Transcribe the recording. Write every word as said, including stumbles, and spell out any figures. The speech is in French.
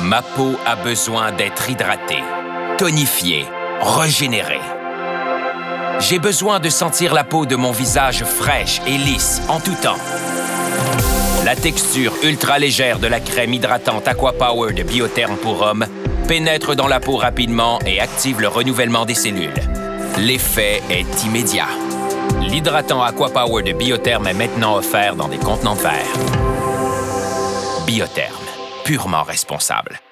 Ma peau a besoin d'être hydratée, tonifiée, régénérée. J'ai besoin de sentir la peau de mon visage fraîche et lisse en tout temps. La texture ultra légère de la crème hydratante Aquapower de Biotherm pour hommes pénètre dans la peau rapidement et active le renouvellement des cellules. L'effet est immédiat. L'hydratant Aquapower de Biotherm est maintenant offert dans des contenants de verre. Biotherm, purement responsable.